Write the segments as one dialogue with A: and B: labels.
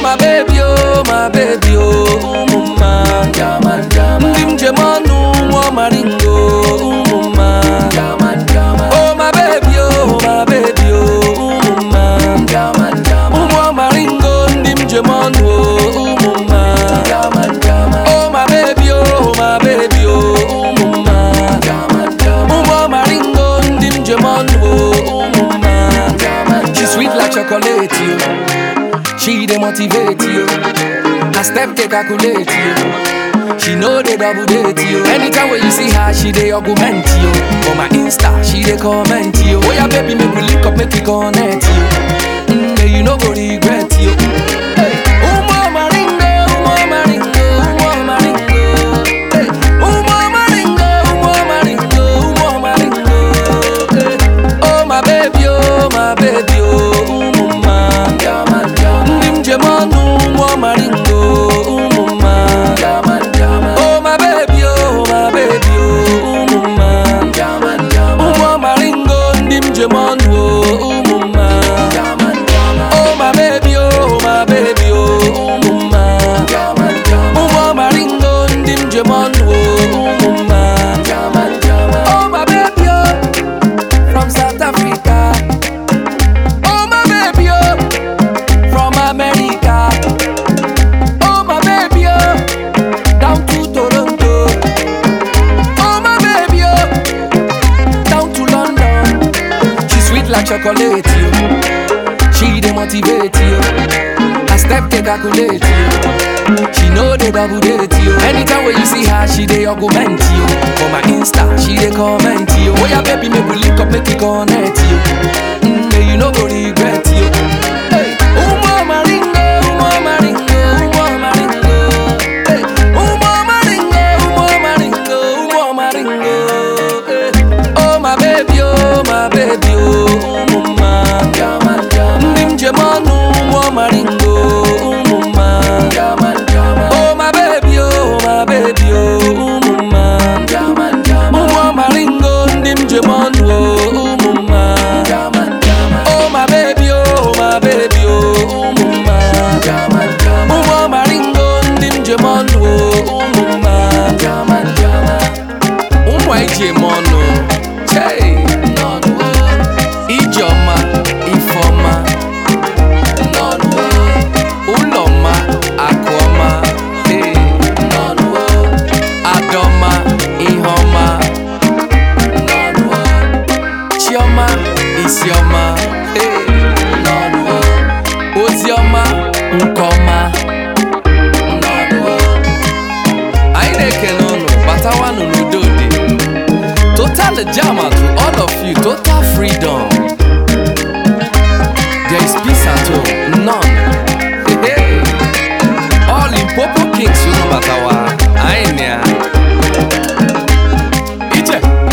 A: my baby, oh mama. Ndim jemanu wa maringo, mama. Oh my baby, oh mama. Wa maringo, ndim jemanu, mama. Oh my baby, oh mama. Wa maringo, ndim jemanu, mama. She sweet like chocolate, you. She dey motivate you. Her step dey calculate you. She know they double date you. Anytime when you see her, she dey augment you. For my Insta, she dey comment you. Oh yeah, baby, make we link up, make we connect you. You no go regret you. Hey, mama ringo, mama ringo, mama ringo. Hey, mama ringo, mama ringo, mama ringo. Hey, oh my baby, oh mama. Ndim jemanu wa maringo, mama. Oh my baby, oh mama. Wa maringo, ndim jemanu, mama. Oh my baby, oh mama. Wa maringo, ndim jemanu, mama. Oh my baby, oh, from South Africa. Oh my baby, oh, from America. Oh my baby, oh, down to Toronto. Oh my baby, oh, down to London. She sweet like chocolate, you. She dey motivate you. Her step dey calculate you. She know they double date you. Anytime when you see her, she dey augment you. For my Insta, she dey comment you. Oh yeah, baby, make we link up, make we connect you. You no go regret you. Hey, mama ringo, mama ringo, mama ringo. Hey, mama ringo, mama ringo, mama ringo. Hey, oh my baby, oh mama. Ndim jemanu wa maringo, mama. Oh my baby, oh mama. Wa maringo, ndim jemanu, mama. Oh my baby, oh mama. Wa maringo, ndim jemanu, mama. Jemanu, hey, Ijoma, Ifoma, Uloma, Aquama, hey, Adoma, Ihoma, Chioma, Isioma, hey, Ozioma, Nkoma, Ainekenono, Batawanu Nudode. Total jama to all of you, total freedom. There is peace at home, none. Hey, hey. All in Popo Kings, you know Batawa. Ainia. Iche.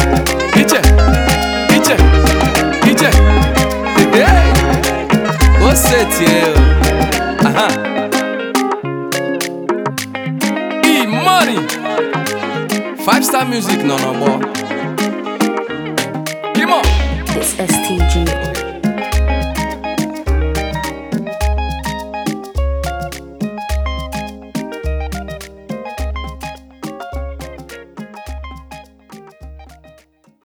A: Hey, hey. What's it here? Aha. E-money. 5-star music, no more. It's STG.